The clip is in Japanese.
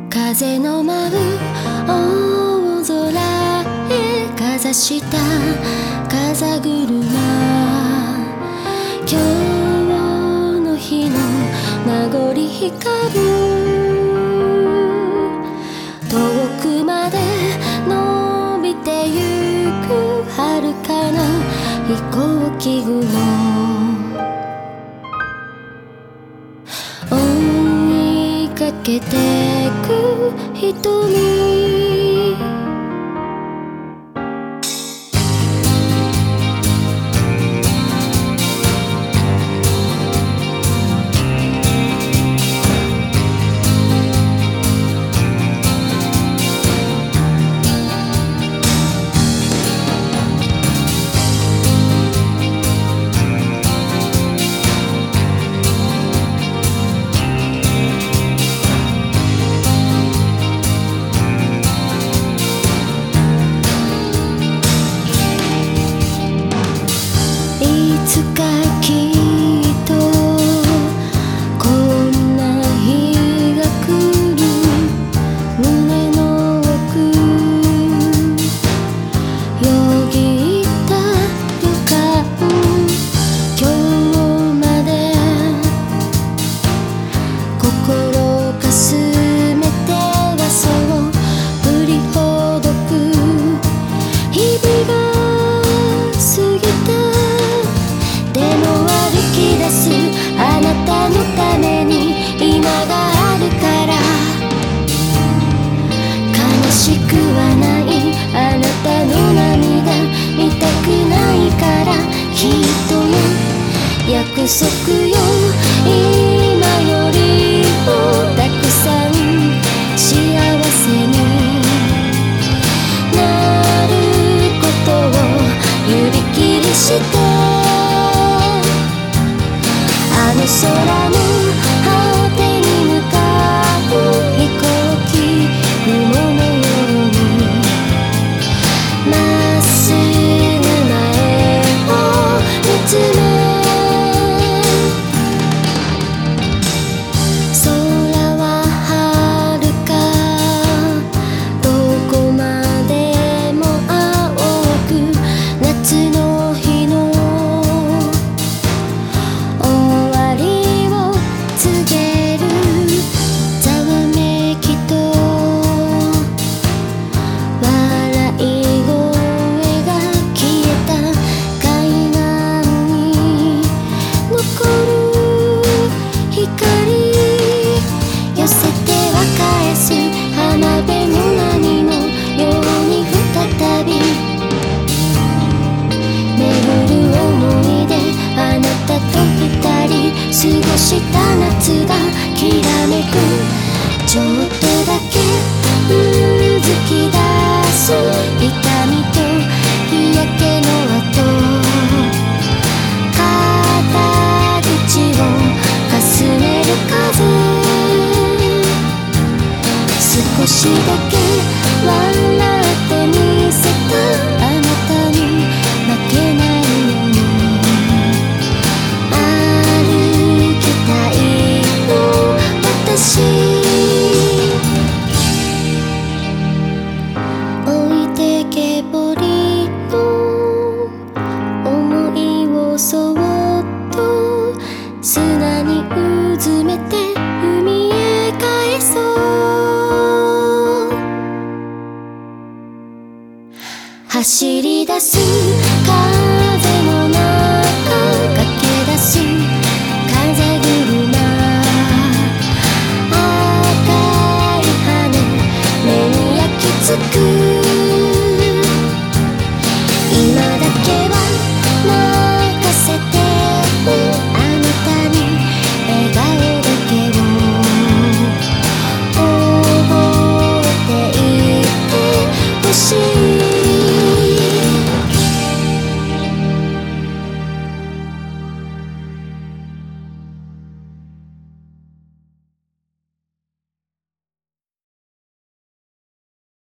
風の舞う大空へかざした風車、今日の日の名残光る、遠くまで伸びてゆく遥かな飛行機雲、追いかけてく瞳、いつかきっとこんな日が来る、胸の奥よぎった予感、今日まで心かすめてはそう振りほどく日々が過ぎた、あなたのために今があるから、悲しくはない、あなたの涙見たくないから、きっとね約束よ、今よりもたくさん幸せになることを指切りして、あの空の果てに向かう飛行機雲のように、まっすぐ前を見つめ、空は遥かどこまでも青く、夏の日の過ごした夏がきらめく、ちょっとだけうずき出す痛みと日焼けの跡、肩口をかすめる風、少しだけ笑ってみせたあなたに負けないように、置いてけぼりの想いをそっと砂にうずめて海へ帰そう、走り出す